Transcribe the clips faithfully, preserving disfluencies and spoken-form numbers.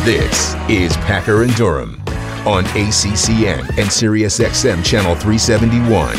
This is Packer and Durham on A C C N and Sirius X M Channel three seventy-one.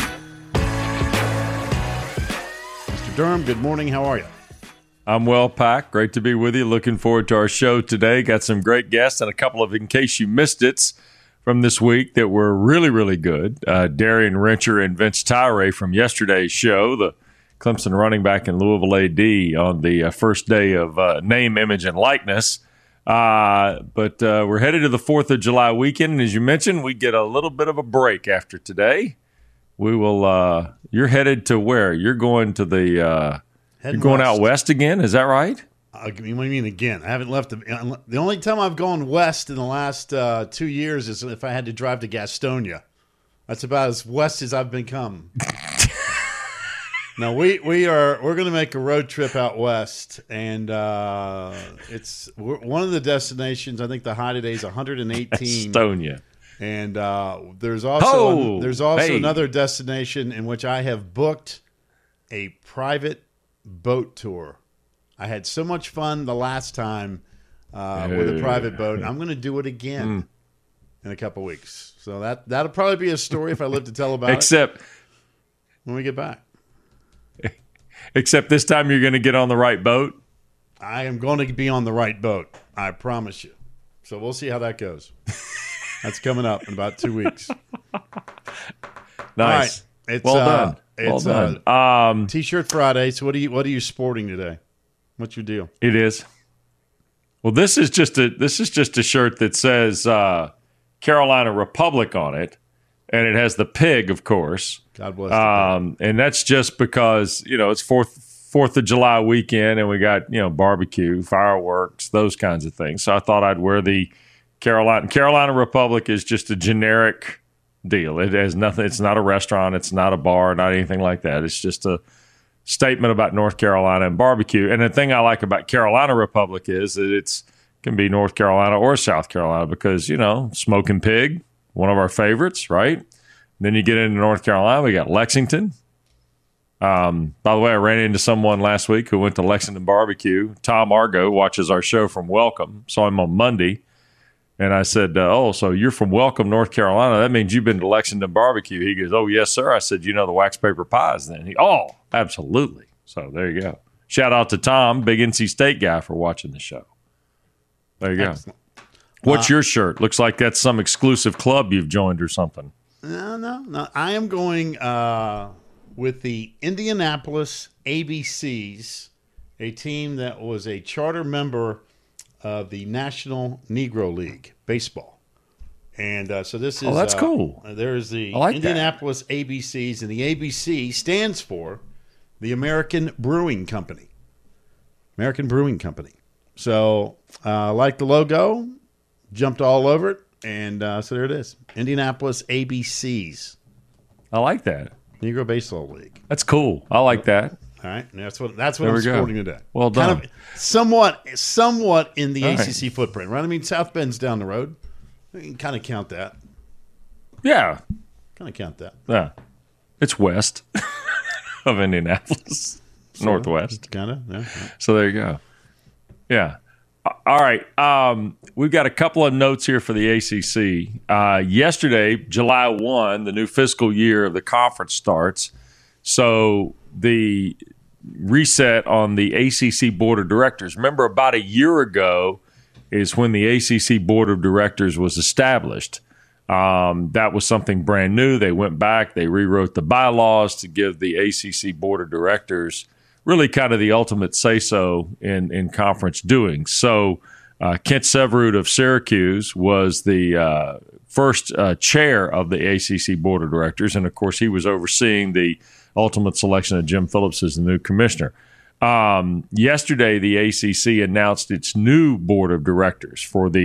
Mister Durham, good morning. How are you? I'm well, Pack. Great to be with you. Looking forward to our show today. Got some great guests and a couple of, in case you missed it, from this week that were really, really good. Uh, Darian Rencher and Vince Tyre from yesterday's show, the Clemson running back in Louisville A D on the uh, first day of uh, name, image, and likeness. Uh, but uh, we're headed to the fourth of July weekend. And as you mentioned, we get a little bit of a break after today. We will, uh, you're headed to where? You're going to the, uh, you're going west. out west again. Is that right? Uh, what do you mean again? I haven't left. The, the only time I've gone west in the last uh, two years is if I had to drive to Gastonia. That's about as west as I've become. No, we we are we're going to make a road trip out west, and uh, it's we're, one of the destinations. I think the high today is one hundred eighteen. Estonia. And uh, there's also oh, there's also hey. another destination in which I have booked a private boat tour. I had so much fun the last time uh, with a private boat. I'm going to do it again mm. in a couple weeks. So that that'll probably be a story if I live to tell about Except, it when we get back. Except this time you're going to get on the right boat. I am going to be on the right boat. I promise you. So we'll see how that goes. That's coming up in about two weeks. Nice. All right. It's, well uh, done. It's well done. Uh, um, T-shirt Friday. So what are you what are you sporting today? What's your deal? It is. Well, this is just a this is just a shirt that says uh, Carolina Republic on it, and it has the pig, of course. God bless. Um, and that's just because you know it's Fourth Fourth of July weekend, and we got you know barbecue, fireworks, those kinds of things. So I thought I'd wear the Carolina Carolina Republic is just a generic deal. It has nothing. It's not a restaurant. It's not a bar. Not anything like that. It's just a statement about North Carolina and barbecue. And the thing I like about Carolina Republic is that it's can be North Carolina or South Carolina because, you know, smoking pig, one of our favorites, right? And then you get into North Carolina, we got Lexington. Um, by the way, I ran into someone last week who went to Lexington Barbecue. Tom Argo watches our show from Welcome. Saw him on Monday. And I said, uh, oh, so you're from Welcome, North Carolina. That means you've been to Lexington Barbecue. He goes, oh, yes, sir. I said, you know the wax paper pies then? He, oh, absolutely. So there you go. Shout out to Tom, big N C State guy, for watching the show. There you go. Excellent. What's uh, your shirt? Looks like that's some exclusive club you've joined or something. No, no, no. I am going uh, with the Indianapolis A B Cs, a team that was a charter member of the National Negro League Baseball. And uh, so this is... Oh, that's uh, cool. There's the like Indianapolis that. A B Cs, and the A B C stands for the American Brewing Company. American Brewing Company. So I uh, like the logo, jumped all over it, and uh, so there it is. Indianapolis A B Cs. I like that. Negro Baseball League. That's cool. I like that. All right, and that's what that's what there I'm sporting go. today. Well done. Kind of, somewhat, somewhat in the All A C C right. footprint, right? I mean, South Bend's down the road. You can kind of count that. Yeah, kind of count that. Yeah, it's west of Indianapolis, so, northwest. Kind of. Yeah. So there you go. Yeah. All right. Um, we've got a couple of notes here for the A C C. Uh, yesterday, July first, the new fiscal year of the conference starts. So the reset on the A C C Board of Directors. Remember, about a year ago is when the A C C Board of Directors was established. Um, that was something brand new. They went back, they rewrote the bylaws to give the A C C Board of Directors really kind of the ultimate say-so in, in conference doings. So uh, Kent Severud of Syracuse was the uh, first uh, chair of the A C C Board of Directors, and, of course, he was overseeing the ultimate selection of Jim Phillips as the new commissioner. Um, yesterday, the A C C announced its new board of directors for the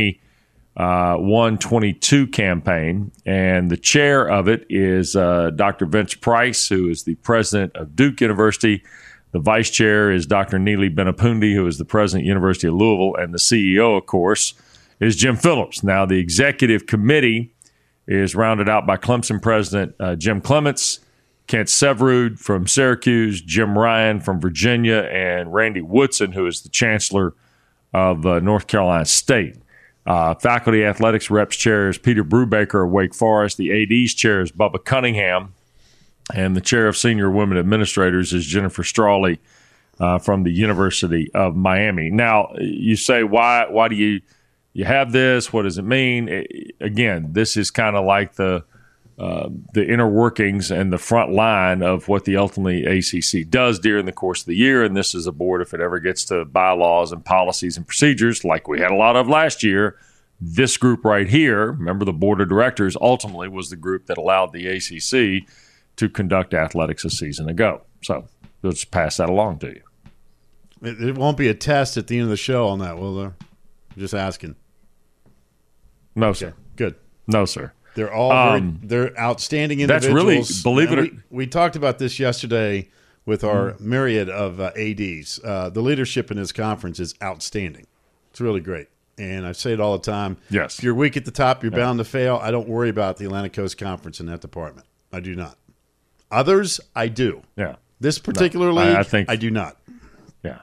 twenty-one twenty-two campaign, and the chair of it is uh, Doctor Vince Price, who is the president of Duke University. The vice chair is Doctor Neely Benapundi, who is the president of University of Louisville, and the C E O, of course, is Jim Phillips. Now, the executive committee is rounded out by Clemson president uh, Jim Clements, Kent Severud from Syracuse, Jim Ryan from Virginia, and Randy Woodson, who is the chancellor of uh, North Carolina State. Uh, faculty athletics reps chair is Peter Brubaker of Wake Forest. The A Ds chair is Bubba Cunningham. And the chair of senior women administrators is Jennifer Strawley uh, from the University of Miami. Now, you say, why why do you you have this? What does it mean? It, again, this is kind of like the uh, the inner workings and the front line of what the ultimately A C C does during the course of the year. And this is a board, if it ever gets to bylaws and policies and procedures, like we had a lot of last year, this group right here, remember the board of directors ultimately was the group that allowed the A C C to conduct athletics a season ago. So we'll just pass that along to you. It, it won't be a test at the end of the show on that, will there? I'm just asking. No, sir. Okay, good. No, sir. They're all Um, very, they're outstanding that's individuals. really, believe it or- we, we talked about this yesterday with our mm. myriad of uh, A Ds. Uh, the leadership in this conference is outstanding. It's really great. And I say it all the time. Yes. If you're weak at the top, you're yeah. bound to fail. I don't worry about the Atlantic Coast Conference in that department. I do not. Others, I do. Yeah. This particular no, league, I, I, think, I do not. Yeah.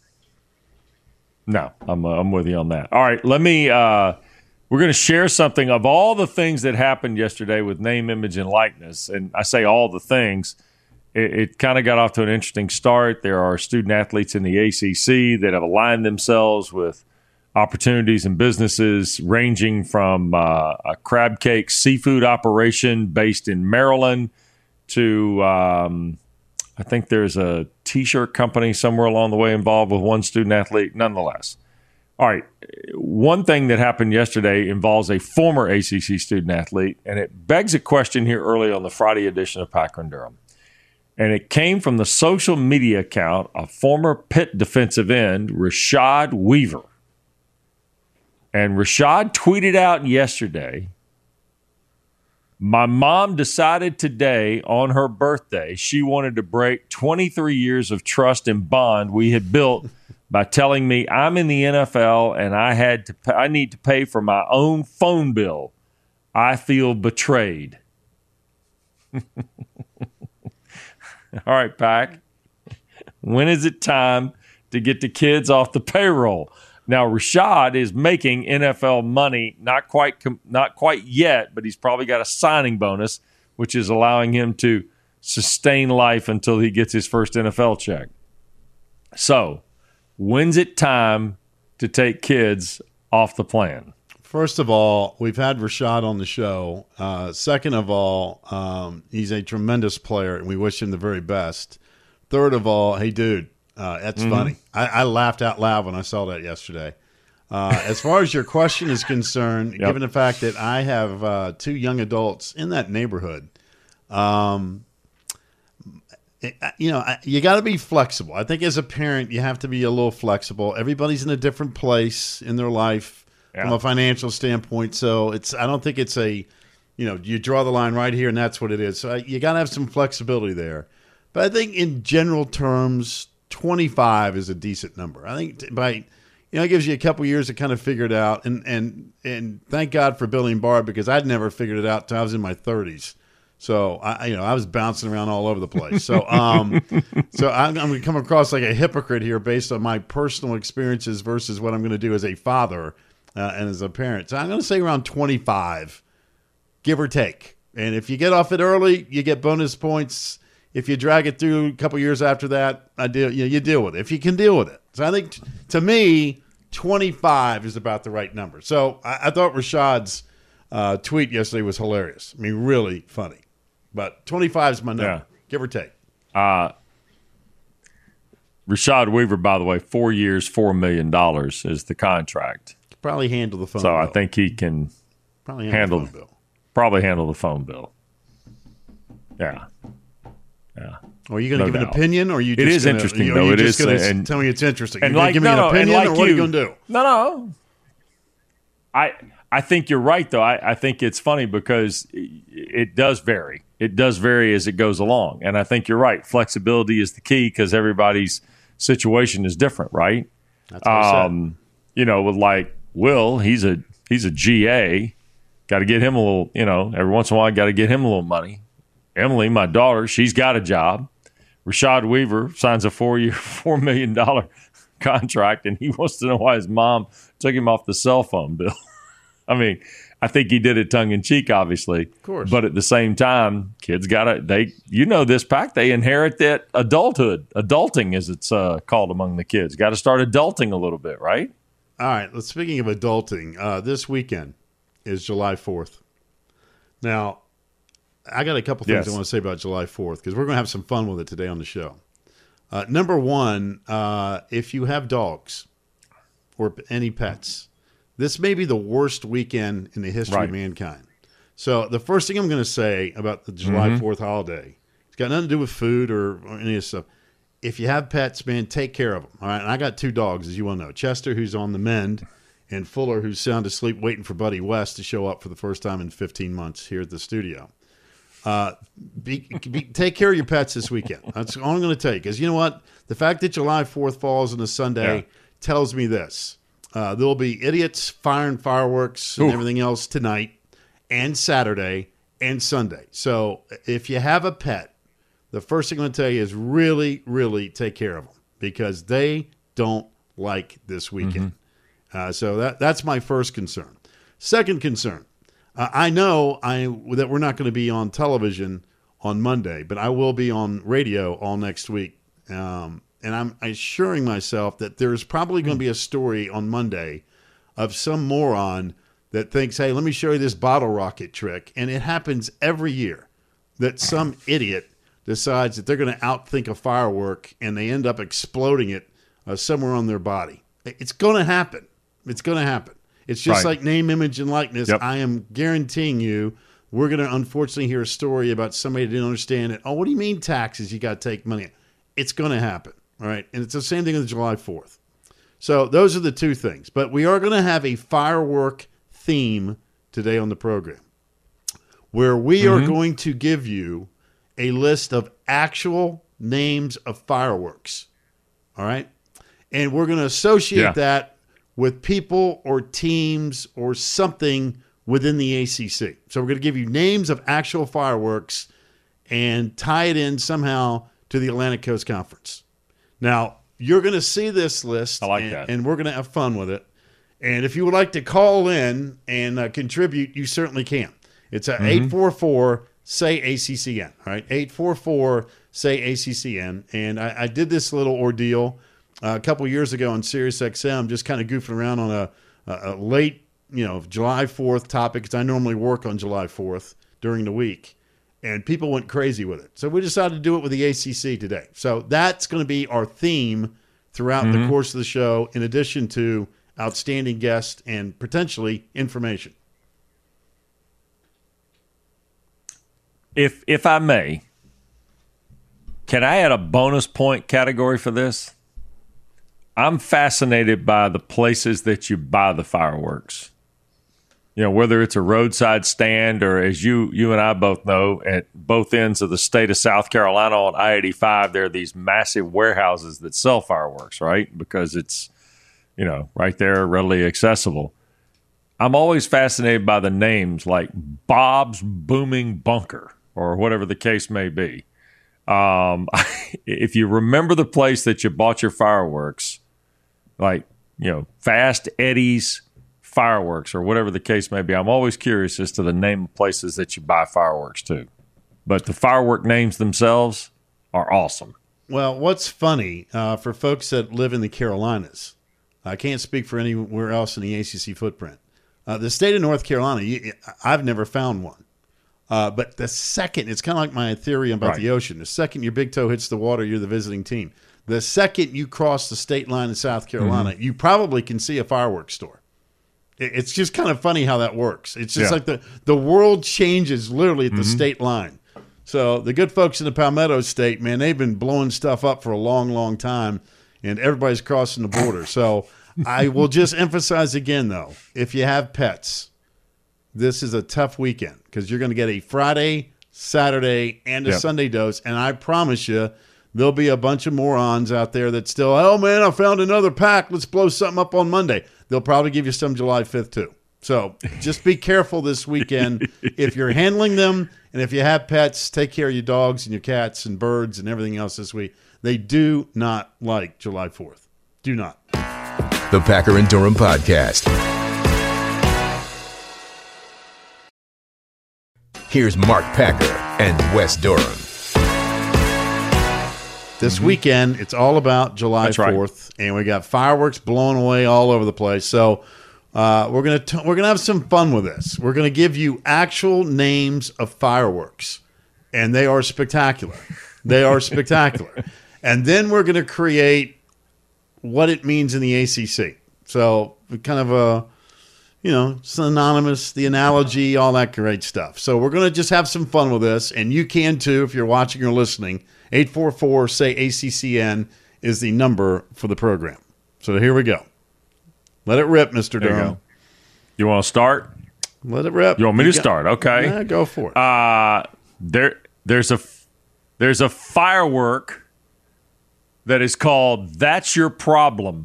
No, I'm, uh, I'm with you on that. All right, let me uh, – we're going to share something of all the things that happened yesterday with name, image, and likeness. And I say all the things. It, it kind of got off to an interesting start. There are student athletes in the A C C that have aligned themselves with opportunities and businesses ranging from uh, a crab cake seafood operation based in Maryland to um, I think there's a T-shirt company somewhere along the way involved with one student athlete. Nonetheless, all right, one thing that happened yesterday involves a former A C C student athlete, and it begs a question here early on the Friday edition of Packer and Durham. And it came from the social media account of former Pitt defensive end Rashad Weaver. And Rashad tweeted out yesterday, my mom decided today on her birthday she wanted to break twenty-three years of trust and bond we had built by telling me I'm in the N F L and I had to pay, I need to pay for my own phone bill. I feel betrayed. All right, Pack. When is it time to get the kids off the payroll? Now, Rashad is making N F L money, not quite not quite yet, but he's probably got a signing bonus, which is allowing him to sustain life until he gets his first N F L check. So, when's it time to take kids off the plan? First of all, we've had Rashad on the show. Uh, second of all, um, he's a tremendous player, and we wish him the very best. Third of all, hey, dude. Uh, that's mm-hmm. funny. I, I laughed out loud when I saw that yesterday. Uh, as far as your question is concerned, yep. given the fact that I have uh, two young adults in that neighborhood, um, it, you know, you got to be flexible. I think as a parent, you have to be a little flexible. Everybody's in a different place in their life yeah. from a financial standpoint. So it's. I don't think it's a, you know, you draw the line right here and that's what it is. So you got to have some flexibility there. But I think in general terms, twenty-five is a decent number. I think by, you know, it gives you a couple years to kind of figure it out. And and and thank God for Billy and Barb, because I'd never figured it out until I was in my thirties. So I, you know, I was bouncing around all over the place. So um, so I'm, I'm going to come across like a hypocrite here based on my personal experiences versus what I'm going to do as a father uh, and as a parent. So I'm going to say around twenty-five, give or take. And if you get off it early, you get bonus points. If you drag it through a couple years after that, I deal, you know, you deal with it. If you can deal with it. So I think, t- to me, twenty-five is about the right number. So I, I thought Rashad's uh, tweet yesterday was hilarious. I mean, really funny. But twenty-five is my number, yeah. give or take. Uh, Rashad Weaver, by the way, four years, four million dollars is the contract. Probably handle the phone so bill. So I think he can probably handle, handle the phone bill. Probably handle the phone bill. Yeah. Yeah. Well, are you going to no give doubt. an opinion, or are you just it is gonna, interesting, you, though. you It just is. Gonna And, tell me it's interesting. And You're like, give me no, an opinion, like or what you, are you going to do? No, no. I I think you're right, though. I, I think it's funny because it does vary. It does vary as it goes along. And I think you're right. Flexibility is the key because everybody's situation is different, right? That's what I um, said. You know, with like Will, he's a he's a G A. Got to get him a little, you know, every once in a while, got to get him a little money. Emily, my daughter, she's got a job. Rashad Weaver signs a four-year, four million dollars contract, and he wants to know why his mom took him off the cell phone bill. I mean, I think he did it tongue in cheek, obviously. Of course. But at the same time, kids got to, they, you know, this pack, they inherit that adulthood, adulting as it's uh, called among the kids. Got to start adulting a little bit, right? All right. Let's, speaking of adulting, uh, this weekend is July fourth. Now, I got a couple things Yes. I want to say about July fourth because we're going to have some fun with it today on the show. Uh, number one, uh, if you have dogs or any pets, this may be the worst weekend in the history Right. of mankind. So the first thing I'm going to say about the July fourth holiday, it's got nothing to do with food or, or any of this stuff. If you have pets, man, take care of them. All right. And I got two dogs, as you well know. Chester, who's on the mend, and Fuller, who's sound asleep waiting for Buddy West to show up for the first time in fifteen months here at the studio. Uh, be, be, take care of your pets this weekend. That's all I'm going to tell you. Because you know what? The fact that July fourth falls on a Sunday Yeah. tells me this. Uh, there'll be idiots firing fireworks and Oof. everything else tonight and Saturday and Sunday. So if you have a pet, the first thing I'm going to tell you is really, really take care of them because they don't like this weekend. Uh, so that that's my first concern. Second concern, uh, I know I that we're not going to be on television on Monday, but I will be on radio all next week. Um, and I'm assuring myself that there's probably going to be a story on Monday of some moron that thinks, hey, let me show you this bottle rocket trick. And it happens every year that some idiot decides that they're going to outthink a firework and they end up exploding it uh, somewhere on their body. It's going to happen. It's going to happen. It's just Right. like name, image, and likeness. Yep. I am guaranteeing you we're going to unfortunately hear a story about somebody that didn't understand it. Oh, what do you mean taxes? You got to take money. It's going to happen. All right. And it's the same thing with July fourth. So those are the two things. But we are going to have a firework theme today on the program where we Mm-hmm. are going to give you a list of actual names of fireworks. All right. And we're going to associate Yeah. that with people or teams or something within the A C C. So we're going to give you names of actual fireworks and tie it in somehow to the Atlantic Coast Conference. Now, you're going to see this list, I like and, that. and we're going to have fun with it. And if you would like to call in and uh, contribute, you certainly can. It's at eight four four, S A Y, A C C N. All right, eight four four, S A Y, A C C N. And I, I did this little ordeal uh, a couple years ago on Sirius X M, just kind of goofing around on a, a, a late, you know, July fourth topic, because I normally work on July fourth during the week. And people went crazy with it. So we decided to do it with the A C C today. So that's going to be our theme throughout Mm-hmm. the course of the show, in addition to outstanding guests and potentially information. If if I may, can I add a bonus point category for this? I'm fascinated by the places that you buy the fireworks. You know, whether it's a roadside stand or, as you you and I both know, at both ends of the state of South Carolina on I eighty-five, there are these massive warehouses that sell fireworks, right? Because it's, you know, right there, readily accessible. I'm always fascinated by the names like Bob's Booming Bunker or whatever the case may be. Um, if you remember the place that you bought your fireworks, like, you know, Fast Eddie's Fireworks or whatever the case may be, I'm always curious as to the name of places that you buy fireworks to. But the firework names themselves are awesome. Well, what's funny uh, for folks that live in the Carolinas, I can't speak for anywhere else in the A C C footprint. Uh, the state of North Carolina, you, I've never found one. Uh, but the second, it's kind of like my theory about Right. the ocean. The second your big toe hits the water, you're the visiting team. The second you cross the state line in South Carolina, Mm-hmm. you probably can see a fireworks store. It, it's just kind of funny how that works. It's just Yeah. like the, the world changes literally at the Mm-hmm. state line. So the good folks in the Palmetto State, man, they've been blowing stuff up for a long, long time, and everybody's crossing the border. So I will just emphasize again, though, if you have pets, this is a tough weekend because you're going to get a Friday, Saturday, and a Yep. Sunday dose. And I promise you, there'll be a bunch of morons out there that still, oh, man, I found another pack. Let's blow something up on Monday. They'll probably give you some July fifth, too. So just be careful this weekend. If you're handling them and if you have pets, take care of your dogs and your cats and birds and everything else this week. They do not like July fourth. Do not. The Packer and Durham Podcast. Here's Mark Packer and Wes Durham. This mm-hmm. weekend, it's all about July fourth, right. and we got fireworks blowing away all over the place. So uh, we're gonna t- we're gonna have some fun with this. We're gonna give you actual names of fireworks, and they are spectacular. They are spectacular. And then we're gonna create what it means in the A C C. So kind of a, you know, synonymous, the analogy, all that great stuff. So we're going to just have some fun with this, and you can too if you're watching or listening. eight four four, say A C C N is the number for the program. So here we go. Let it rip, Mister There Durham. You, go. You want to start? Let it rip. You want me you to got, start? Okay. Yeah, go for it. Uh, there, there's a, there's a firework that is called "That's Your Problem."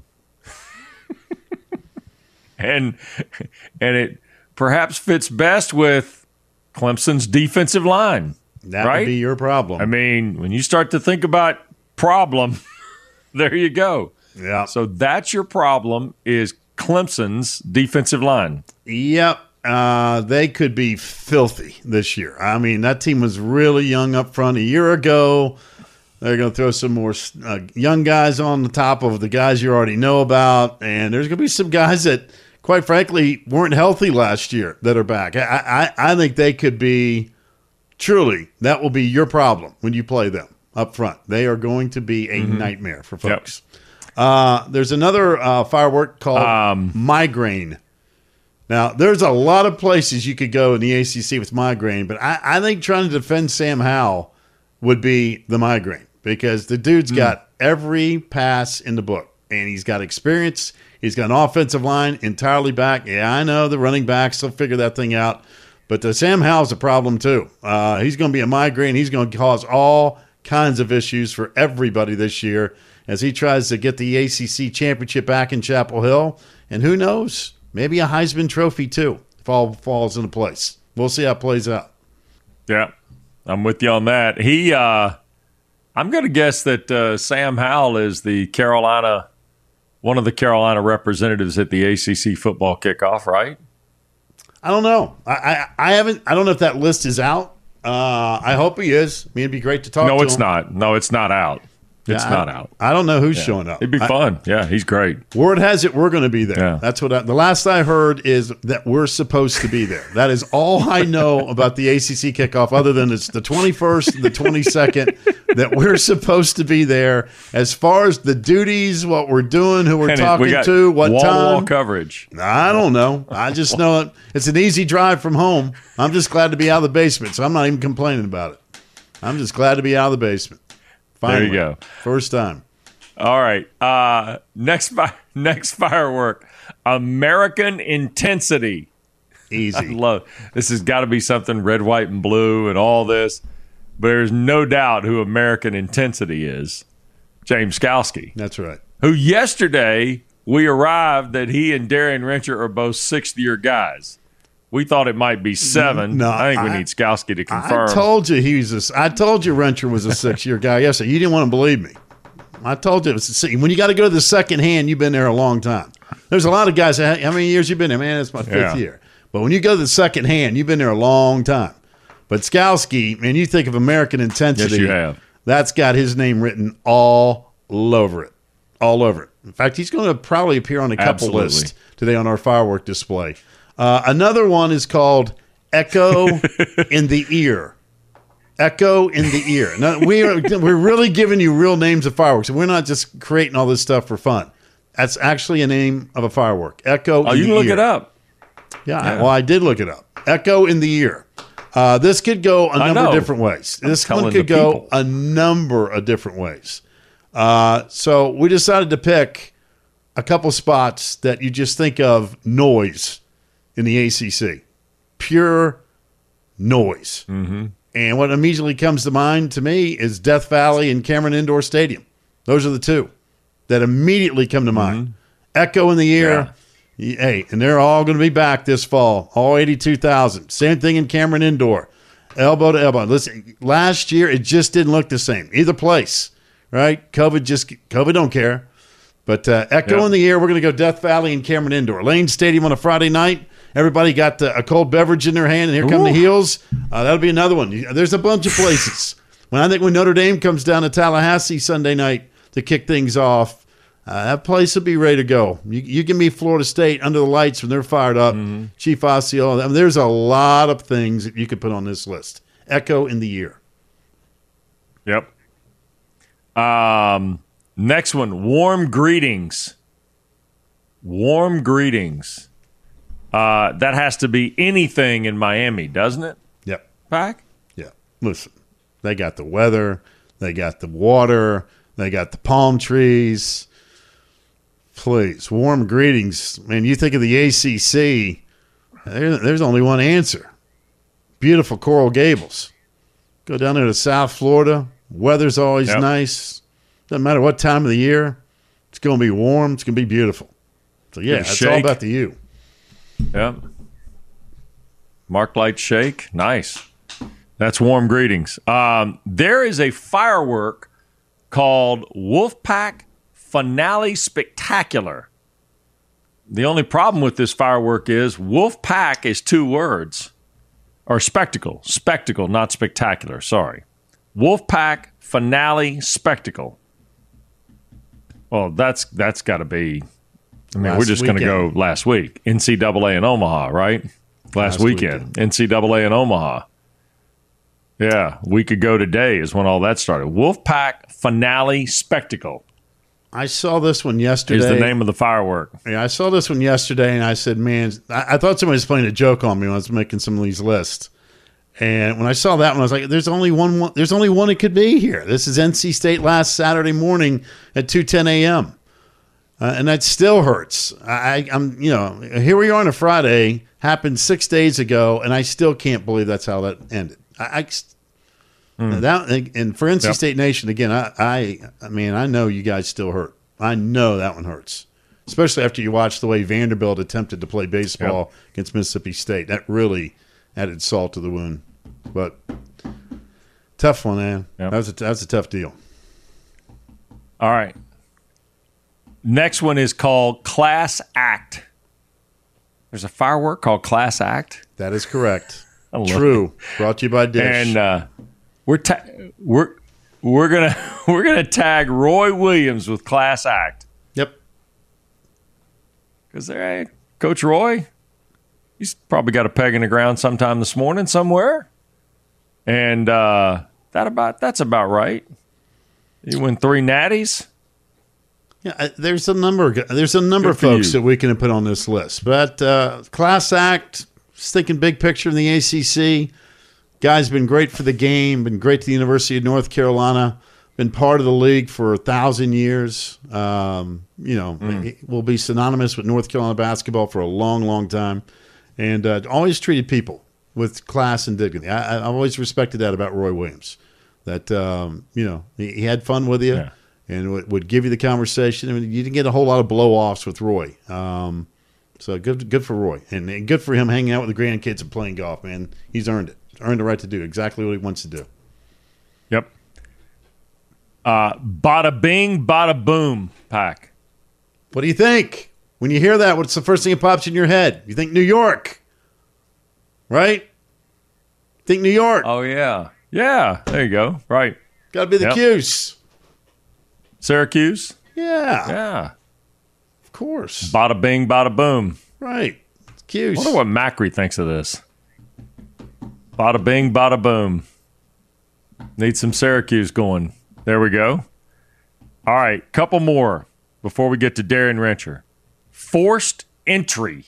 And and it perhaps fits best with Clemson's defensive line. That right? would be your problem. I mean, when you start to think about problem, there you go. Yeah. So that's your problem is Clemson's defensive line. Yep. Uh, they could be filthy this year. I mean, that team was really young up front a year ago. They're going to throw some more uh, young guys on the top of the guys you already know about. And there's going to be some guys that, quite frankly, weren't healthy last year that are back. I, I, I think they could be, truly, that will be your problem when you play them up front. They are going to be a mm-hmm. nightmare for folks. Yep. Uh, there's another uh, firework called um, migraine. Now, there's a lot of places you could go in the A C C with migraine, but I, I think trying to defend Sam Howell would be the migraine because the dude's mm. got every pass in the book, and he's got experience. He's got an offensive line entirely back. Yeah, I know the running backs will figure that thing out, but the Sam Howell's a problem too. Uh, he's going to be a migraine. He's going to cause all kinds of issues for everybody this year as he tries to get the A C C championship back in Chapel Hill, and who knows, maybe a Heisman Trophy too if all falls into place. We'll see how it plays out. Yeah. I'm with you on that. He, uh, I'm going to guess that uh, Sam Howell is the Carolina, one of the Carolina representatives at the A C C football kickoff, right? I don't know. I, I, I haven't. I don't know if that list is out. Uh, I hope he is. I mean, it'd be great to talk. No, to it's him. not. No, it's not out. It's yeah, not I, out. I don't know who's yeah. showing up. It'd be I, fun. Yeah, he's great. Word has it we're going to be there. Yeah. That's what I, the last I heard is that we're supposed to be there. That is all I know about the A C C kickoff, other than it's the twenty-first and the twenty-second, that we're supposed to be there. As far as the duties, what we're doing, who we're and talking we to, what wall time. Wall coverage. I don't know. I just know it. It's an easy drive from home. I'm just glad to be out of the basement, so I'm not even complaining about it. I'm just glad to be out of the basement. Finally. There you go. First time. All right. Uh, next, fi- next firework, American Intensity. Easy. I love this. Has got to be something red, white, and blue, and all this. But there's no doubt who American Intensity is. James Skalski. That's right. Who yesterday we arrived that he and Darian Rencher are both sixth-year guys. We thought it might be seven. No, I think we I, need Skalski to confirm. I told you he was. A, I told you Rencher was a six-year guy yesterday. You didn't want to believe me. I told you it was a, when you got to go to the second hand, you've been there a long time. There's a lot of guys. That, how many years you been there? Man, it's my fifth yeah. year. But when you go to the second hand, you've been there a long time. But Skalski, man, you think of American Intensity. Yes, you have. That's got his name written all over it. All over it. In fact, he's going to probably appear on a couple Absolutely. lists today on our firework display. Uh, another one is called Echo in the Ear. Echo in the Ear. Now, we are, we're really giving you real names of fireworks. We're not just creating all this stuff for fun. That's actually a name of a firework. Echo Oh, in you the can look Ear. it up. Yeah, Yeah. I, well, I did look it up. Echo in the Ear. Uh, this could go a I number of know. different ways. I'm This one telling could the go people. a number of different ways. Uh, so we decided to pick a couple spots that you just think of noise in the A C C. Pure noise. Mm-hmm. And what immediately comes to mind to me is Death Valley and Cameron Indoor Stadium. Those are the two that immediately come to mind. Mm-hmm. Echo in the Ear. Yeah. Hey, and they're all going to be back this fall, all eighty-two thousand. Same thing in Cameron Indoor, elbow to elbow. Listen, last year it just didn't look the same. Either place, right? COVID just COVID don't care. But uh, Echo Yep. in the Ear, we're going to go Death Valley and Cameron Indoor. Lane Stadium on a Friday night, everybody got the, a cold beverage in their hand, and here come Ooh. the heels. Uh, that'll be another one. There's a bunch of places. When I think when Notre Dame comes down to Tallahassee Sunday night to kick things off, uh, that place will be ready to go. You, you give me Florida State under the lights when they're fired up. Mm-hmm. Chief Osceola. I mean, there's a lot of things that you could put on this list. Echo in the year. Yep. Um, next one, warm greetings. Warm greetings. Uh, that has to be anything in Miami, doesn't it? Yep. Pack? Yeah. Listen, they got the weather. They got the water. They got the palm trees. Please, warm greetings. Man, you think of the A C C, there, there's only one answer. Beautiful Coral Gables. Go down there to South Florida. Weather's always yep. nice. Doesn't matter what time of the year. It's going to be warm. It's going to be beautiful. So, yeah, it's all about the U. Yep. Mark Light Shake. Nice. That's warm greetings. Um, there is a firework called Wolfpack Finale Spectacular. The only problem with this firework is Wolfpack is two words. Or spectacle. Spectacle, not spectacular. Sorry. Wolfpack Finale Spectacle. Well, that's that's got to be. I mean, last we're just going to go last week. N C double A in Omaha, right? Last, last weekend. weekend. N C double A in Omaha. Yeah, a week ago today is when all that started. Wolfpack Finale Spectacle. I saw this one yesterday. Is the name of the firework. Yeah, I saw this one yesterday, and I said, man, I, I thought somebody was playing a joke on me when I was making some of these lists. And when I saw that one, I was like, there's only one, one there's only one it could be here. This is N C State last Saturday morning at two ten a.m. Uh, and that still hurts. I, I'm, you know, here we are on a Friday, happened six days ago, and I still can't believe that's how that ended. I, I mm. that and for N C yep. State Nation again, I, I, I mean, I know you guys still hurt. I know that one hurts, especially after you watch the way Vanderbilt attempted to play baseball yep. against Mississippi State. That really added salt to the wound. But tough one, man. Yep. That was a, that was a tough deal. All right. Next one is called Class Act. There's a firework called Class Act. That is correct. True. It. Brought to you by Dish. And uh, we're ta- we're we're gonna we're gonna tag Roy Williams with Class Act. Yep. Because there, hey, Coach Roy, he's probably got a peg in the ground sometime this morning somewhere, and uh, that about that's about right. You win three natties. Yeah, there's a number. There's a number of folks that we can put on this list, but uh, Class Act. Just thinking big picture in the A C C. Guy's been great for the game. Been great to the University of North Carolina. Been part of the league for a thousand years. Um, you know, mm. will be synonymous with North Carolina basketball for a long, long time, and uh, always treated people with class and dignity. I, I've always respected that about Roy Williams. That um, you know, he, he had fun with you. Yeah. And would, would give you the conversation. I mean, you didn't get a whole lot of blow-offs with Roy. Um, so good good for Roy. And, and good for him hanging out with the grandkids and playing golf, man. He's earned it. Earned the right to do exactly what he wants to do. Yep. Uh, bada bing, bada boom, Pack. What do you think? When you hear that, what's the first thing that pops in your head? You think New York, right? Think New York. Oh, yeah. Yeah, there you go. Right. Got to be the yep. Cuse. Syracuse? Yeah. Yeah. Of course. Bada bing, bada boom. Right. Cuse. I wonder what Macri thinks of this. Bada bing, bada boom. Need some Syracuse going. There we go. All right, couple more before we get to Darren Rencher. Forced entry.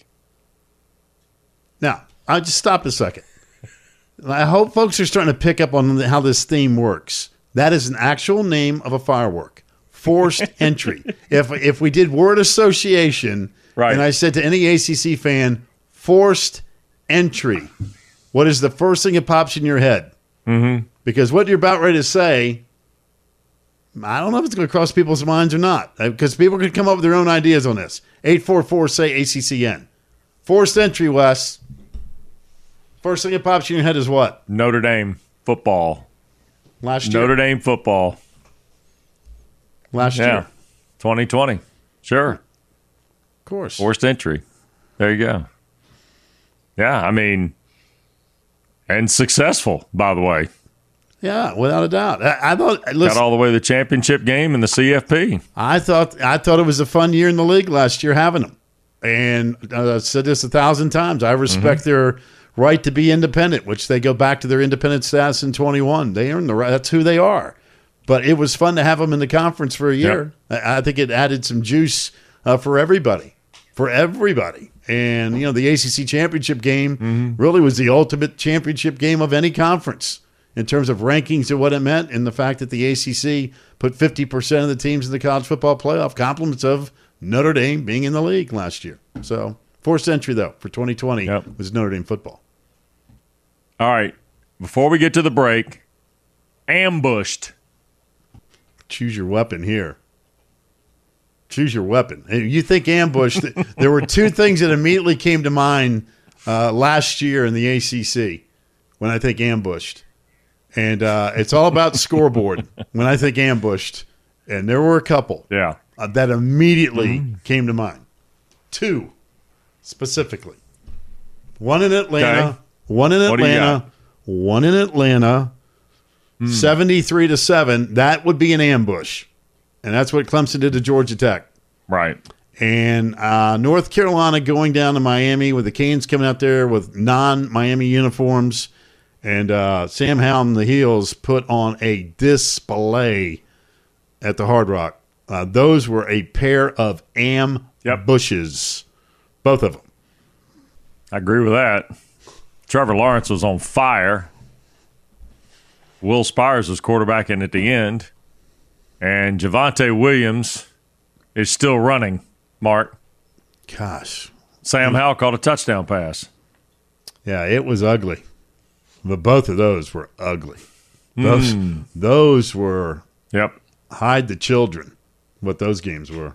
Now, I'll just stop a second. I hope folks are starting to pick up on how this theme works. That is an actual name of a firework. Forced entry. If if we did word association, right. and I said to any A C C fan, forced entry, what is the first thing that pops in your head? Mm-hmm. Because what you're about ready to say, I don't know if it's going to cross people's minds or not. Because people could come up with their own ideas on this. eight four four, say A C C N. Forced entry, Wes. First thing that pops in your head is what? Notre Dame football. Last year. Notre Dame football. Last yeah. year. twenty twenty. Sure. Of course. Forced entry. There you go. Yeah, I mean, and successful, by the way. Yeah, without a doubt. I, I thought listen, got all the way to the championship game in the C F P. I thought I thought it was a fun year in the league last year having them, and uh, I've said this a thousand times. I respect mm-hmm. their right to be independent, which they go back to their independent status in twenty-one. They earn the right. That's who they are. But it was fun to have them in the conference for a year. Yep. I, I think it added some juice uh, for everybody, for everybody. And you know, the A C C championship game mm-hmm. really was the ultimate championship game of any conference, in terms of rankings and what it meant, and the fact that the A C C put fifty percent of the teams in the college football playoff, compliments of Notre Dame being in the league last year. So, fourth entry, though, for twenty twenty yep. was Notre Dame football. All right. Before we get to the break, ambushed. Choose your weapon here. Choose your weapon. You think ambushed. There were two things that immediately came to mind uh, last year in the A C C when I think ambushed. And uh, it's all about scoreboard when I think ambushed. And there were a couple yeah. uh, that immediately mm. came to mind. Two, specifically. One in Atlanta. Okay. One in Atlanta. One in Atlanta. Mm. seventy-three to seven. That would be an ambush. And that's what Clemson did to Georgia Tech. Right. And uh, North Carolina going down to Miami with the Canes coming out there with non-Miami uniforms. And uh, Sam Howell and the Heels put on a display at the Hard Rock. Uh, those were a pair of ambushes, yep. both of them. I agree with that. Trevor Lawrence was on fire. Will Spires was quarterbacking at the end. And Javonte Williams is still running, Mark. Gosh. Sam Howell caught a touchdown pass. Yeah, it was ugly. But both of those were ugly. Those mm. those were yep. hide the children, what those games were.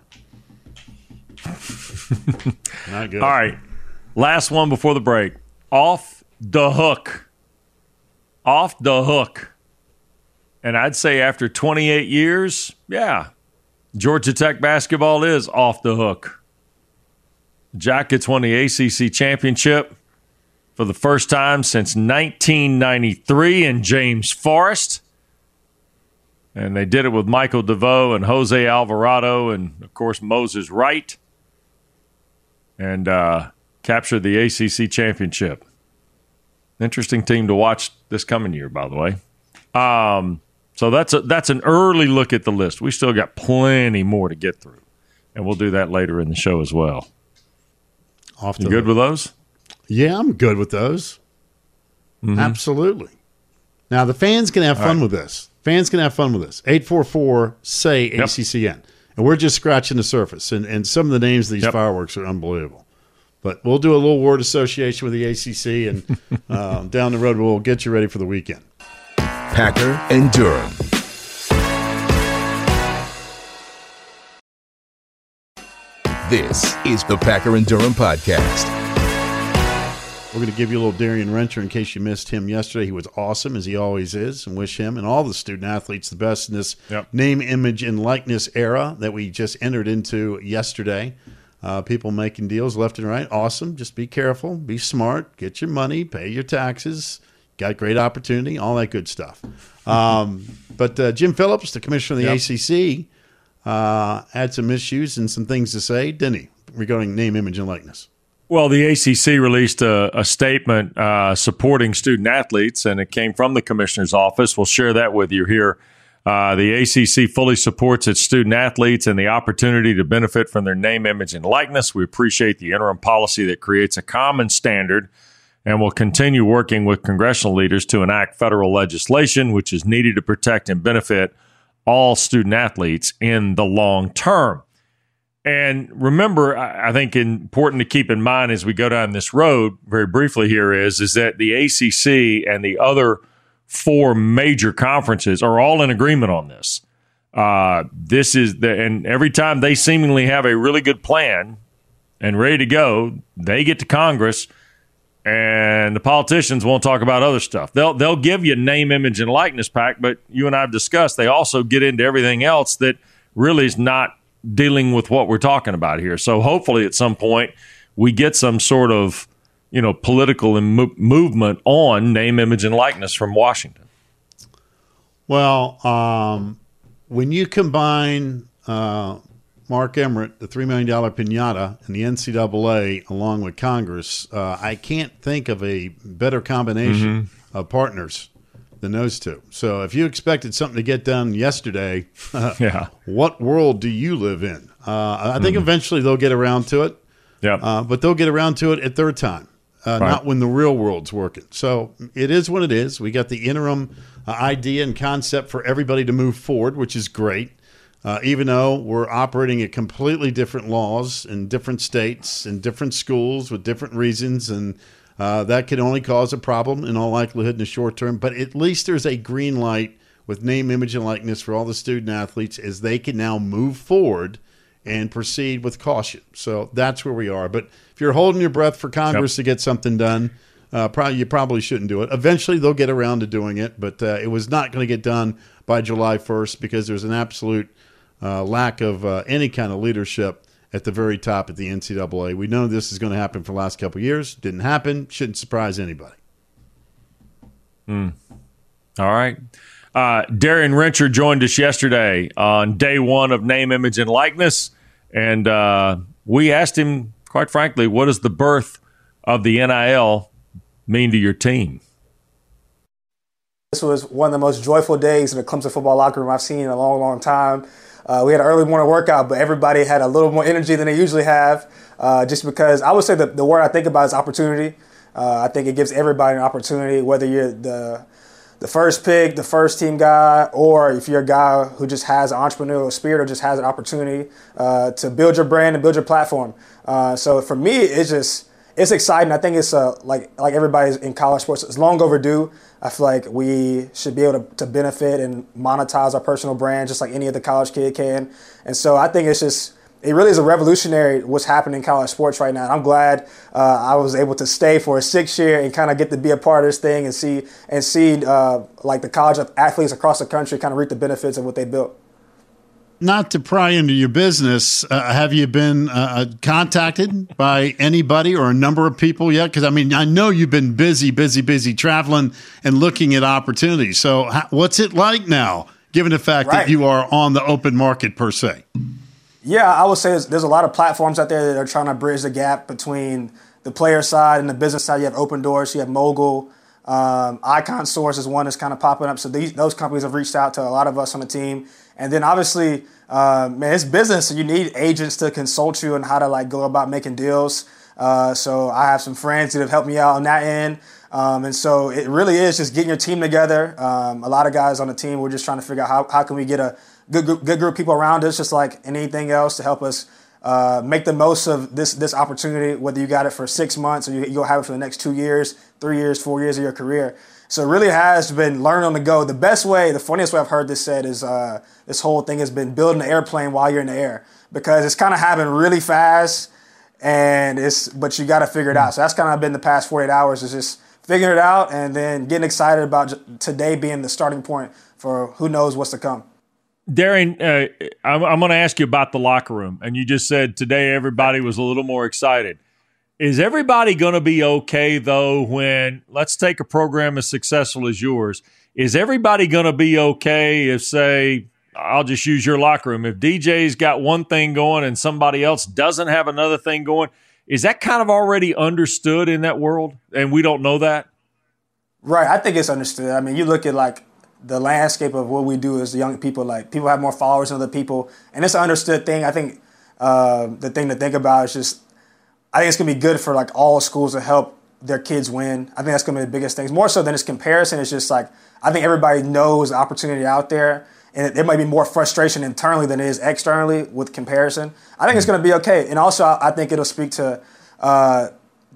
Not good. All right. Last one before the break. Off the hook. Off the hook. And I'd say after twenty-eight years, yeah, Georgia Tech basketball is off the hook. Jackets won the A C C championship for the first time since nineteen ninety-three in James Forest. And they did it with Michael DeVoe and Jose Alvarado and, of course, Moses Wright. And uh, captured the A C C championship. Interesting team to watch this coming year, by the way. Um, so that's a, that's an early look at the list. We still got plenty more to get through. And we'll do that later in the show as well. Off you good with those? Yeah, I'm good with those. Mm-hmm. Absolutely. Now, the fans can have fun right. with this. Fans can have fun with this. eight four four, S A Y, A C C N. Yep. And we're just scratching the surface. And, and some of the names of these yep. fireworks are unbelievable. But we'll do a little word association with the A C C, and uh, down the road we'll get you ready for the weekend. Packer and Durham. This is the Packer and Durham podcast. We're going to give you a little Darian Rencher in case you missed him yesterday. He was awesome, as he always is, and wish him and all the student athletes the best in this yep. name, image, and likeness era that we just entered into yesterday. Uh, people making deals left and right. Awesome. Just be careful. Be smart. Get your money. Pay your taxes. Got great opportunity. All that good stuff. Um, but uh, Jim Phillips, the commissioner of the yep. A C C, uh, had some issues and some things to say, didn't he, regarding name, image, and likeness? Well, the A C C released a, a statement uh, supporting student athletes, and it came from the commissioner's office. We'll share that with you here. Uh, the A C C fully supports its student athletes and the opportunity to benefit from their name, image, and likeness. We appreciate the interim policy that creates a common standard, and will continue working with congressional leaders to enact federal legislation which is needed to protect and benefit all student athletes in the long term. And remember, I think important to keep in mind as we go down this road very briefly here is, is that the A C C and the other four major conferences are all in agreement on this. Uh, this is the, and every time they seemingly have a really good plan and ready to go, they get to Congress and the politicians won't talk about other stuff. They'll they'll give you name, image, and likeness pack, but you and I have discussed they also get into everything else that really is not dealing with what we're talking about here. So hopefully at some point we get some sort of you know, political and mo- movement on name, image, and likeness from Washington? Well, um, when you combine uh, Mark Emmert, the three million dollars pinata, and the N C double A along with Congress, uh, I can't think of a better combination mm-hmm. of partners than those two. So if you expected something to get done yesterday, yeah. what world do you live in? Uh, I think mm. eventually they'll get around to it, yeah. uh, but they'll get around to it at their time, uh, right. not when the real world's working. So it is what it is. We got the interim uh, idea and concept for everybody to move forward, which is great. Uh, even though we're operating at completely different laws in different states and different schools with different reasons, and uh, that can only cause a problem in all likelihood in the short term. But at least there's a green light with name, image, and likeness for all the student athletes as they can now move forward and proceed with caution. So that's where we are. But if you're holding your breath for Congress yep. to get something done, uh, probably you probably shouldn't do it. Eventually they'll get around to doing it, but uh, it was not going to get done by July first because there's an absolute Uh, lack of uh, any kind of leadership at the very top at the N C double A. We know this is going to happen for the last couple of years. Didn't happen. Shouldn't surprise anybody. Mm. All right. Uh, Darian Rencher joined us yesterday on day one of Name, Image, and Likeness. And uh, we asked him, quite frankly, what does the birth of the N I L mean to your team? This was one of the most joyful days in the Clemson football locker room I've seen in a long, long time. Uh, we had an early morning workout, but everybody had a little more energy than they usually have, uh, just because I would say that the word I think about is opportunity. Uh, I think it gives everybody an opportunity, whether you're the the first pick, the first team guy, or if you're a guy who just has an entrepreneurial spirit or just has an opportunity uh, to build your brand and build your platform. Uh, so for me, it's just it's exciting. I think it's uh, like like everybody's in college sports. It's long overdue. I feel like we should be able to, to benefit and monetize our personal brand just like any other college kid can. And so I think it's just, it really is a revolutionary what's happening in college sports right now. And I'm glad uh, I was able to stay for a sixth year and kind of get to be a part of this thing and see and see uh, like the college athletes across the country kind of reap the benefits of what they built. Not to pry into your business, uh, have you been uh, contacted by anybody or a number of people yet? Because, I mean, I know you've been busy, busy, busy traveling and looking at opportunities. So how, what's it like now, given the fact right. that you are on the open market per se? Yeah, I would say there's, there's a lot of platforms out there that are trying to bridge the gap between the player side and the business side. You have Open Doors, you have Mogul. Um, Icon Source is one that's kind of popping up. So these those companies have reached out to a lot of us on the team. And then obviously, uh, man, it's business. So you need agents to consult you on how to like go about making deals. Uh, so I have some friends that have helped me out on that end. Um, and so it really is just getting your team together. Um, a lot of guys on the team, we're just trying to figure out how, how can we get a good, good, good group of people around us, just like anything else, to help us uh, make the most of this this opportunity, whether you got it for six months or you, you'll have it for the next two years, three years, four years of your career. So it really has been learn on the go. The best way, the funniest way I've heard this said is uh, this whole thing has been building an airplane while you're in the air, because it's kind of happening really fast, and it's but you got to figure it out. So that's kind of been the past forty-eight hours, is just figuring it out and then getting excited about today being the starting point for who knows what's to come. Darian, uh, I'm, I'm going to ask you about the locker room, and you just said today everybody was a little more excited. Is everybody going to be okay, though, when, let's take a program as successful as yours, is everybody going to be okay if, say, I'll just use your locker room, if D J's got one thing going and somebody else doesn't have another thing going, is that kind of already understood in that world, and we don't know that? Right, I think it's understood. I mean, you look at, like, the landscape of what we do as young people, like, people have more followers than other people, and it's an understood thing. I think uh, the thing to think about is just, I think it's going to be good for, like, all schools to help their kids win. I think that's going to be the biggest thing. More so than its comparison, it's just, like, I think everybody knows the opportunity out there, and there might be more frustration internally than it is externally with comparison. I think it's going to be okay. And also, I think it'll speak to uh,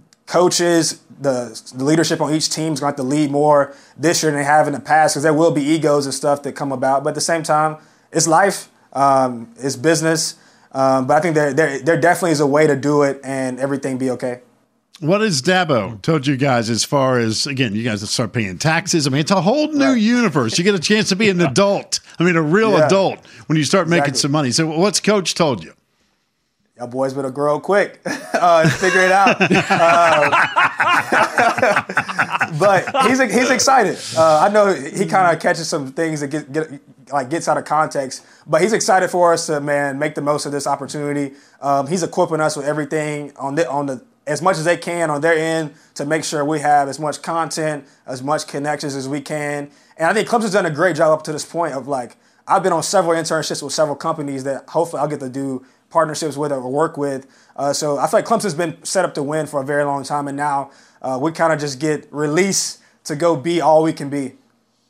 coaches, the, the leadership on each team is going to have to lead more this year than they have in the past, because there will be egos and stuff that come about. But at the same time, it's life, um, it's business. Um, but I think there, there there definitely is a way to do it and everything be okay. What has Dabo told you guys as far as, again, you guys start paying taxes? I mean, it's a whole new right. universe. You get a chance to be an adult. I mean, a real yeah. adult when you start making exactly. some money. So what's Coach told you? Y'all boys better grow quick uh, and figure it out. uh, but he's he's excited. Uh, I know he kind of catches some things that get, get like gets out of context, but he's excited for us to man make the most of this opportunity. Um, he's equipping us with everything on the on the as much as they can on their end to make sure we have as much content, as much connections as we can. And I think Clemson's done a great job up to this point of like, I've been on several internships with several companies that hopefully I'll get to do partnerships with or work with. Uh, so I feel like Clemson's been set up to win for a very long time. And now uh, we kind of just get released to go be all we can be.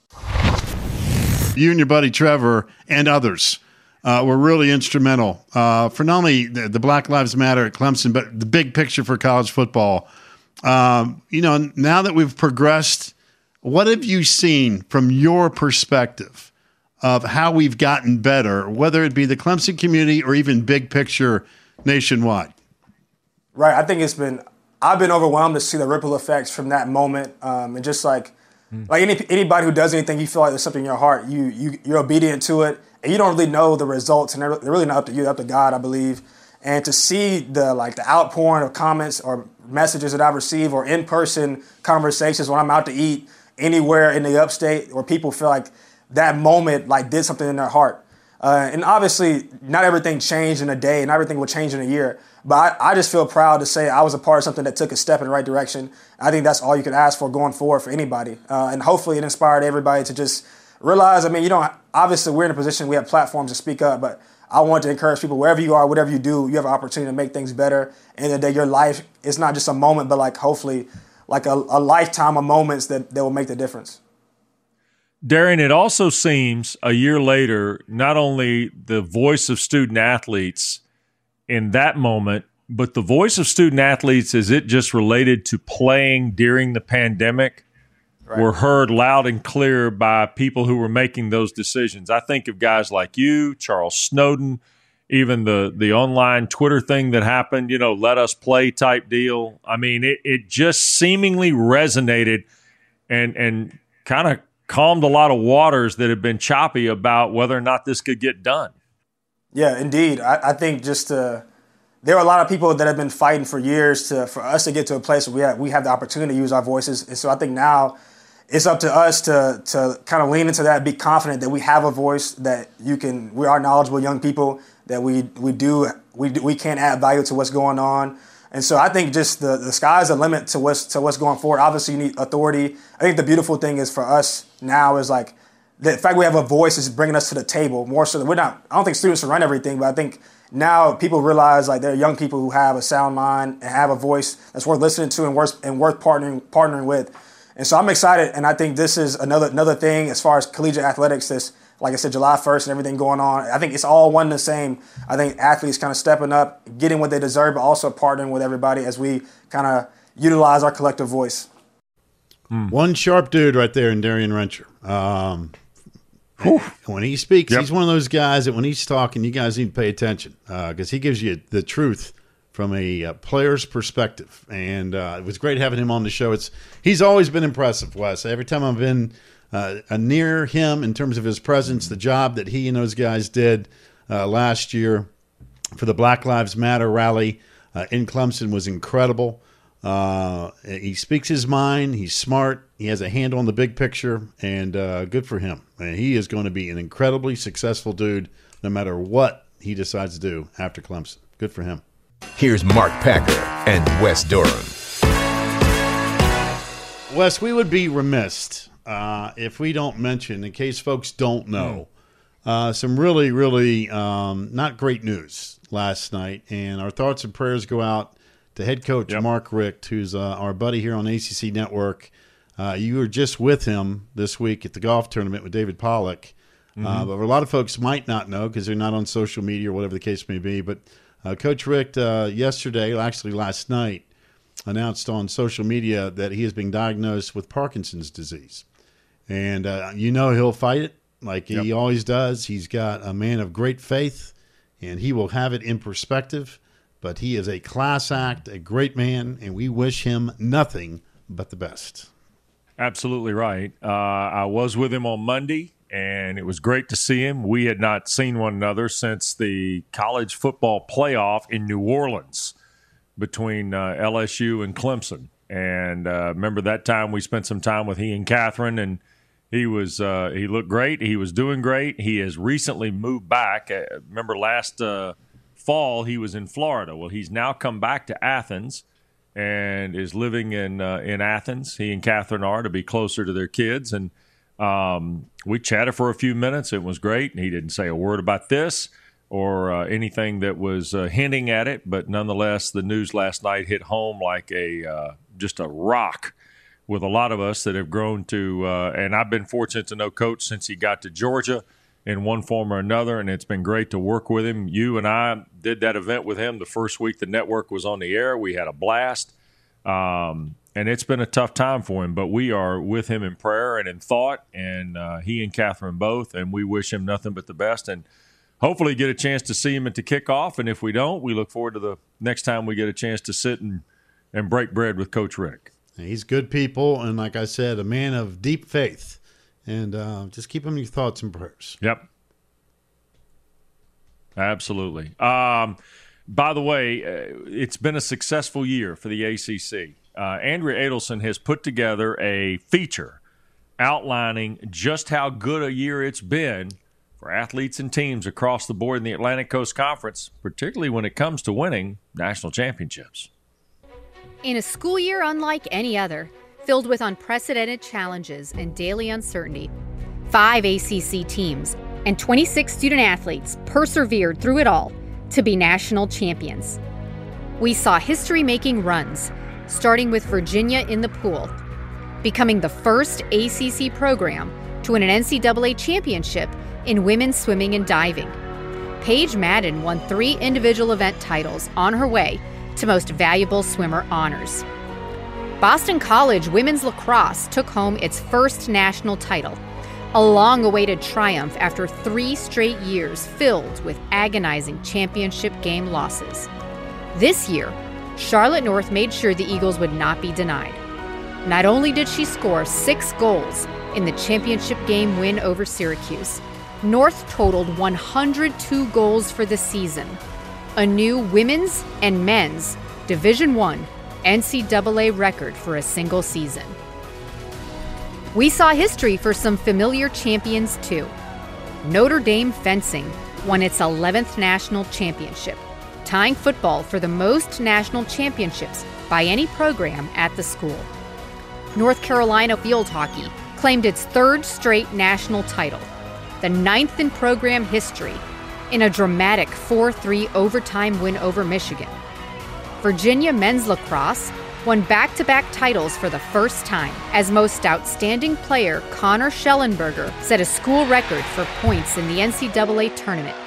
You and your buddy Trevor and others Uh, were really instrumental uh, for not only the, the Black Lives Matter at Clemson, but the big picture for college football. Um, you know, now that we've progressed, what have you seen from your perspective of how we've gotten better, whether it be the Clemson community or even big picture nationwide? Right. I think it's been – I've been overwhelmed to see the ripple effects from that moment. Um, and just like mm. like any anybody who does anything, you feel like there's something in your heart. You, you, you're obedient to it. And you don't really know the results, and they're really not up to you, they're up to God, I believe. And to see the like the outpouring of comments or messages that I've received or in-person conversations when I'm out to eat anywhere in the upstate where people feel like that moment like did something in their heart. Uh, and obviously, not everything changed in a day, not everything will change in a year. But I, I just feel proud to say I was a part of something that took a step in the right direction. I think that's all you could ask for going forward for anybody. Uh, and hopefully it inspired everybody to just realize, I mean, you don't, obviously we're in a position, we have platforms to speak up, but I want to encourage people, wherever you are, whatever you do, you have an opportunity to make things better. And that your life is not just a moment, but like hopefully like a, a lifetime of moments that, that will make the difference. Darian, it also seems a year later, not only the voice of student athletes in that moment, but the voice of student athletes, is it just related to playing during the pandemic? Right. Were heard loud and clear by people who were making those decisions. I think of guys like you, Charles Snowden, even the the online Twitter thing that happened, you know, let us play type deal. I mean, it, it just seemingly resonated and and kind of calmed a lot of waters that had been choppy about whether or not this could get done. Yeah, indeed. I, I think just uh, there are a lot of people that have been fighting for years to for us to get to a place where we have, we have the opportunity to use our voices. And so I think now it's up to us to to kind of lean into that, be confident that we have a voice, that you can. We are knowledgeable young people, that we we do we we can add value to what's going on, and so I think just the the sky's the limit to what's to what's going forward. Obviously, you need authority. I think the beautiful thing is for us now is like the fact we have a voice is bringing us to the table more so that we're not. I don't think students should run everything, but I think now people realize like there are young people who have a sound mind and have a voice that's worth listening to and worth and worth partnering partnering with. And so I'm excited, and I think this is another another thing as far as collegiate athletics. This, like I said, July first and everything going on. I think it's all one and the same. I think athletes kind of stepping up, getting what they deserve, but also partnering with everybody as we kind of utilize our collective voice. Mm. One sharp dude right there in Darian Rencher. Um, when he speaks, yep. He's one of those guys that when he's talking, you guys need to pay attention because uh, he gives you the truth from a uh, player's perspective. And uh, it was great having him on the show. It's He's always been impressive, Wes. Every time I've been uh, near him in terms of his presence, the job that he and those guys did uh, last year for the Black Lives Matter rally uh, in Clemson was incredible. Uh, he speaks his mind. He's smart. He has a handle on the big picture, and uh, good for him. And he is going to be an incredibly successful dude no matter what he decides to do after Clemson. Good for him. Here's Mark Packer and Wes Durham. Wes, we would be remiss uh, if we don't mention, in case folks don't know, uh, some really, really um, not great news last night. And our thoughts and prayers go out to head coach yep. Mark Richt, who's uh, our buddy here on A C C Network. Uh, you were just with him this week at the golf tournament with David Pollock. Mm-hmm. Uh, but a lot of folks might not know because they're not on social media or whatever the case may be. But Uh, Coach Richt uh, yesterday, actually last night, announced on social media that he is being diagnosed with Parkinson's disease. And uh, you know he'll fight it like yep. he always does. He's got a man of great faith, and he will have it in perspective. But he is a class act, a great man, and we wish him nothing but the best. Absolutely right. Uh, I was with him on Monday. And it was great to see him. We had not seen one another since the college football playoff in New Orleans between uh, L S U and Clemson. And uh, remember that time we spent some time with he and Catherine, and he was uh, he looked great. He was doing great. He has recently moved back. Uh, remember last uh, fall he was in Florida. Well, he's now come back to Athens and is living in uh, in Athens. He and Catherine are, to be closer to their kids. And um, we chatted for a few minutes. It was great. And he didn't say a word about this or uh, anything that was uh, hinting at it. But nonetheless, the news last night hit home like a uh, just a rock with a lot of us that have grown to, uh, and I've been fortunate to know Coach since he got to Georgia in one form or another, and it's been great to work with him. You and I did that event with him the first week the network was on the air. We had a blast, um, and it's been a tough time for him, but we are with him in prayer and in thought, and uh, he and Catherine both, and we wish him nothing but the best, and hopefully get a chance to see him at the kickoff, and if we don't, we look forward to the next time we get a chance to sit and, and break bread with Coach Rick. He's good people, and like I said, a man of deep faith. And uh, just keep him in your thoughts and prayers. Yep. Absolutely. Um, by the way, uh, it's been a successful year for the A C C. Uh, Andrea Adelson has put together a feature outlining just how good a year it's been for athletes and teams across the board in the Atlantic Coast Conference, particularly when it comes to winning national championships. In a school year unlike any other, filled with unprecedented challenges and daily uncertainty, five A C C teams and twenty-six student athletes persevered through it all to be national champions. We saw history-making runs, starting with Virginia in the pool, becoming the first A C C program to win an N C double A championship in women's swimming and diving. Paige Madden won three individual event titles on her way to Most Valuable Swimmer honors. Boston College women's lacrosse took home its first national title, a long-awaited triumph after three straight years filled with agonizing championship game losses. This year, Charlotte North made sure the Eagles would not be denied. Not only did she score six goals in the championship game win over Syracuse, North totaled one hundred two goals for the season, a new women's and men's Division I N C double A record for a single season. We saw history for some familiar champions too. Notre Dame fencing won its eleventh national championship, tying football for the most national championships by any program at the school. North Carolina field hockey claimed its third straight national title, the ninth in program history, in a dramatic four three overtime win over Michigan. Virginia men's lacrosse won back-to-back titles for the first time, as most outstanding player Connor Schellenberger set a school record for points in the N C double A tournament.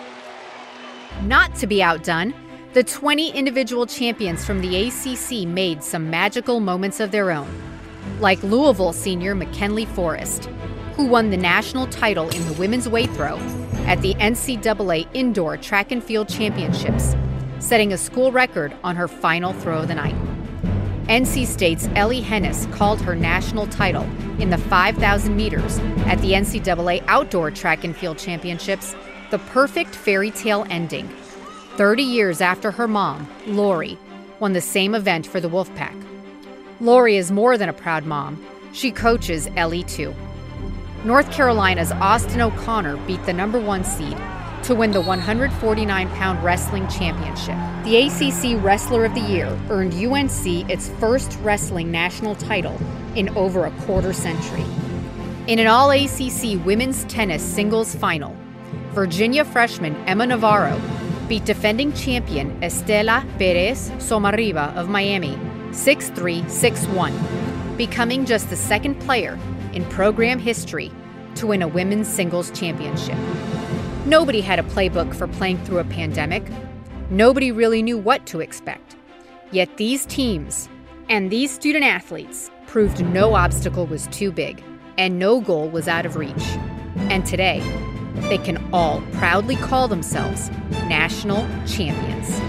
Not to be outdone, the twenty individual champions from the A C C made some magical moments of their own, like Louisville senior McKinley Forrest, who won the national title in the women's weight throw at the N C double A Indoor Track and Field Championships, setting a school record on her final throw of the night. N C State's Ellie Hennis called her national title in the five thousand meters at the N C double A Outdoor Track and Field Championships the perfect fairy tale ending, thirty years after her mom, Lori, won the same event for the Wolfpack. Lori is more than a proud mom. She coaches Ellie too. North Carolina's Austin O'Connor beat the number one seed to win the one hundred forty-nine pound wrestling championship. The A C C Wrestler of the Year earned U N C its first wrestling national title in over a quarter century. In an all-A C C women's tennis singles final, Virginia freshman Emma Navarro beat defending champion Estela Perez Somarriba of Miami six three, six one, becoming just the second player in program history to win a women's singles championship. Nobody had a playbook for playing through a pandemic. Nobody really knew what to expect. Yet these teams and these student athletes proved no obstacle was too big and no goal was out of reach. And today, they can all proudly call themselves national champions.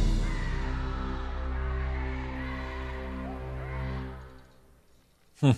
Hmm.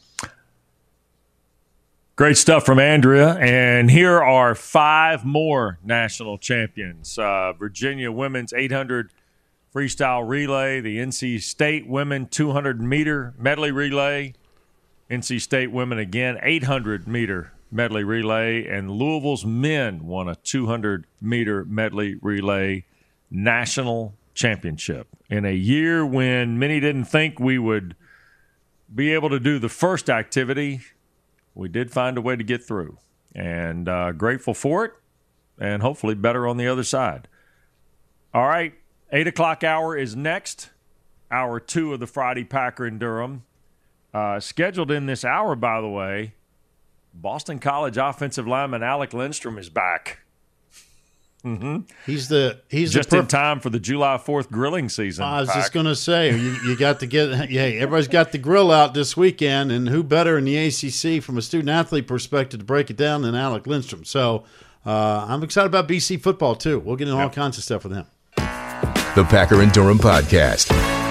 Great stuff from Andrea. And here are five more national champions. Uh, Virginia women's eight hundred freestyle relay, the N C State women two hundred meter medley relay, N C State women again eight hundred meter medley relay, and Louisville's men won a two hundred meter medley relay national championship in a year when many didn't think we would be able to do the first activity. We did find a way to get through, and uh, grateful for it, and hopefully better on the other side. All right, eight o'clock hour is next, hour two of the Friday Packer in Durham. Uh, scheduled in this hour, by the way, Boston College offensive lineman Alec Lindstrom is back. Mm-hmm. He's the he's just the perf- in time for the July fourth grilling season. I was Pack. just going to say you, you got to get yeah. Everybody's got the grill out this weekend, and who better in the A C C from a student athlete perspective to break it down than Alec Lindstrom? So uh, I'm excited about B C football too. We'll get into all yep. kinds of stuff with him. The Packer and Durham Podcast.